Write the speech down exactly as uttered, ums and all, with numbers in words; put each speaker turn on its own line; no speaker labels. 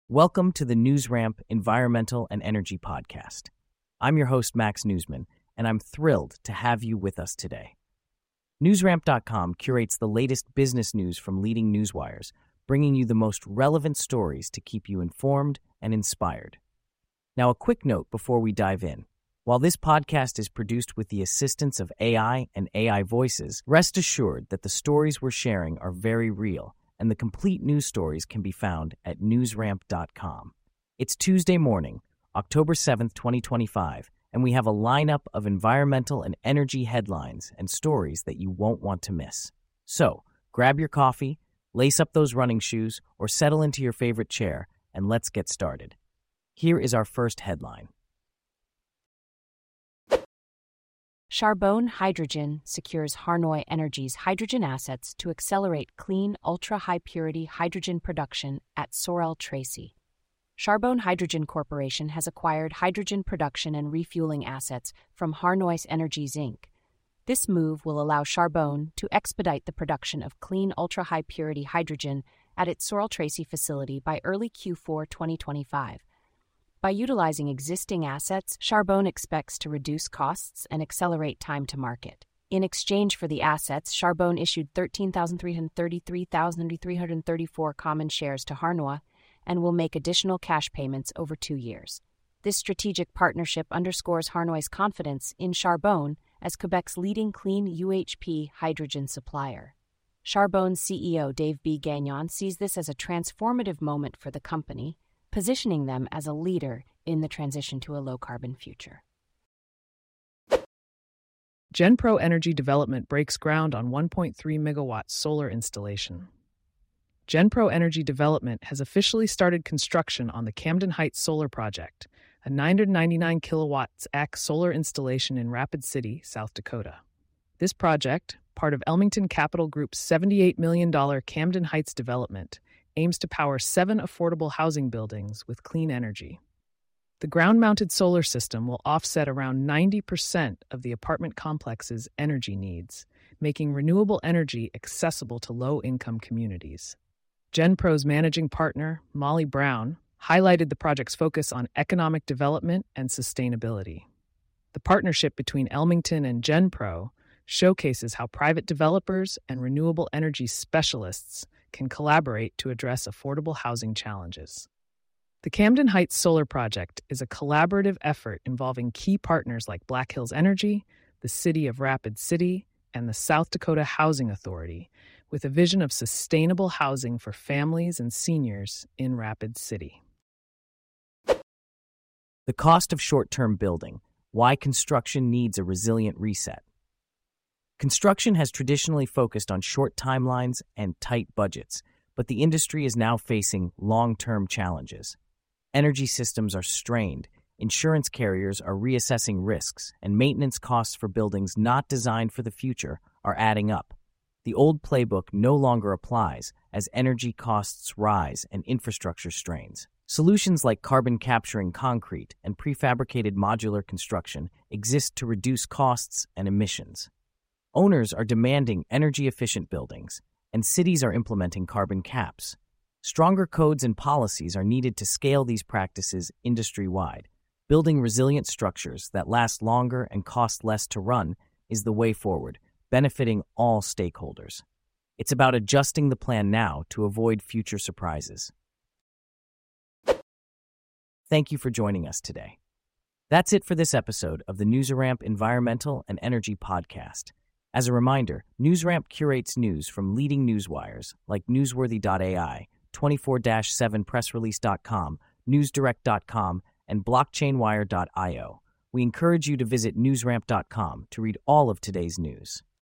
Welcome to the NewsRamp Environmental and Energy Podcast. I'm your host, Max Newsman, and I'm thrilled to have you with us today. NewsRamp dot com curates the latest business news from leading newswires, bringing you the most relevant stories to keep you informed and inspired. Now, a quick note before we dive in. While this podcast is produced with the assistance of A I and A I voices, rest assured that the stories we're sharing are very real, and the complete news stories can be found at NewsRamp dot com. It's Tuesday morning, October seventh, twenty twenty-five, and we have a lineup of environmental and energy headlines and stories that you won't want to miss. So, grab your coffee, lace up those running shoes, or settle into your favorite chair, and let's get started. Here is our first headline.
Charbone Hydrogen secures Harnoy Energy's hydrogen assets to accelerate clean, ultra-high-purity hydrogen production at Sorel Tracy. Charbone Hydrogen Corporation has acquired hydrogen production and refueling assets from Harnoy Energies, Incorporated. This move will allow Charbone to expedite the production of clean, ultra-high-purity hydrogen at its Sorel Tracy facility by early Q four twenty twenty-five. By utilizing existing assets, Charbone expects to reduce costs and accelerate time to market. In exchange for the assets, Charbone issued thirteen thousand three hundred thirty-three thousand three hundred thirty-four common shares to Harnoy and will make additional cash payments over two years. This strategic partnership underscores Harnoy's confidence in Charbone as Quebec's leading clean U H P hydrogen supplier. Charbone's C E O Dave B. Gagnon sees this as a transformative moment for the company, positioning them as a leader in the transition to a low-carbon future.
GenPro Energy Development breaks ground on one point three megawatt solar installation. GenPro Energy Development has officially started construction on the Camden Heights Solar Project, a nine hundred ninety-nine kilowatts A C solar installation in Rapid City, South Dakota. This project, part of Elmington Capital Group's seventy-eight million dollars Camden Heights development, aims to power seven affordable housing buildings with clean energy. The ground-mounted solar system will offset around ninety percent of the apartment complex's energy needs, making renewable energy accessible to low-income communities. GenPro's managing partner, Molly Brown, highlighted the project's focus on economic development and sustainability. The partnership between Elmington and GenPro showcases how private developers and renewable energy specialists can collaborate to address affordable housing challenges. The Camden Heights Solar Project is a collaborative effort involving key partners like Black Hills Energy, the City of Rapid City, and the South Dakota Housing Authority, with a vision of sustainable housing for families and seniors in Rapid City.
The cost of short-term building: why construction needs a resilient reset. Construction has traditionally focused on short timelines and tight budgets, but the industry is now facing long-term challenges. Energy systems are strained, insurance carriers are reassessing risks, and maintenance costs for buildings not designed for the future are adding up. The old playbook no longer applies as energy costs rise and infrastructure strains. Solutions like carbon capturing concrete and prefabricated modular construction exist to reduce costs and emissions. Owners are demanding energy-efficient buildings, and cities are implementing carbon caps. Stronger codes and policies are needed to scale these practices industry-wide. Building resilient structures that last longer and cost less to run is the way forward, benefiting all stakeholders. It's about adjusting the plan now to avoid future surprises. Thank you for joining us today. That's it for this episode of the NewsRamp Environmental and Energy Podcast. As a reminder, NewsRamp curates news from leading newswires like Newsworthy dot A I, twenty-four seven press release dot com, newsdirect dot com, and blockchain wire dot io. We encourage you to visit newsramp dot com to read all of today's news.